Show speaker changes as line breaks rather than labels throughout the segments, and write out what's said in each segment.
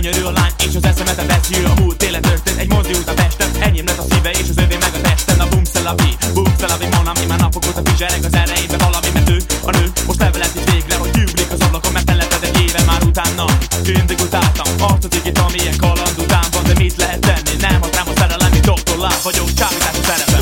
Gyönyörű a lány és az eszemet a veszi. A múlt télen történt egy mozi út a testem. Enyém lett a szíve és az övé meg a testen. A bumszelabi mon, ami már napok óta fizsereg az erejébe valami. Mert ő, a nő, most levelet itt végre, hogy gyűlik az ablakon. Mert teleted egy éve már utána. Mindig utáltam, azt a cigit, amilyen kaland után van. De mit lehet tenni? Nem hat rám a szerelem, mint Dr. Love vagyok, csábítás a szerepem.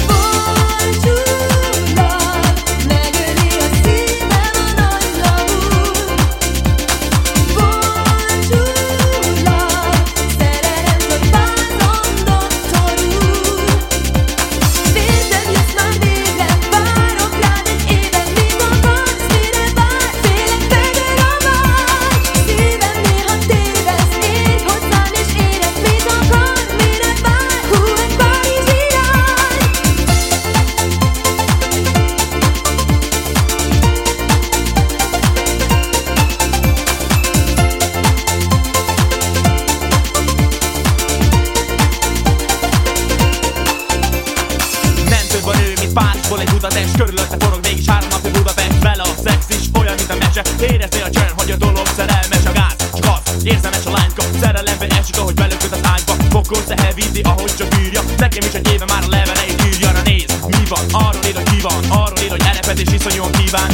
Párizsból egy Budapest, körülötte forog mégis 3 napja Budapest. Vele a szex is olyan, mint a mese. Érezni a csörn, hogy a dolog szerelmes. A gáz, csak az, érzelmes a lányka. Szerelembe esik, ahogy belököd az ágyba. Fokoz a hevíti, ahogy csak bírja. Nekem is egy éve már a leveleit írja. Na nézd, mi van? Arról ír, hogy ki van. Arról ír, hogy erepetés iszonyúan kíván.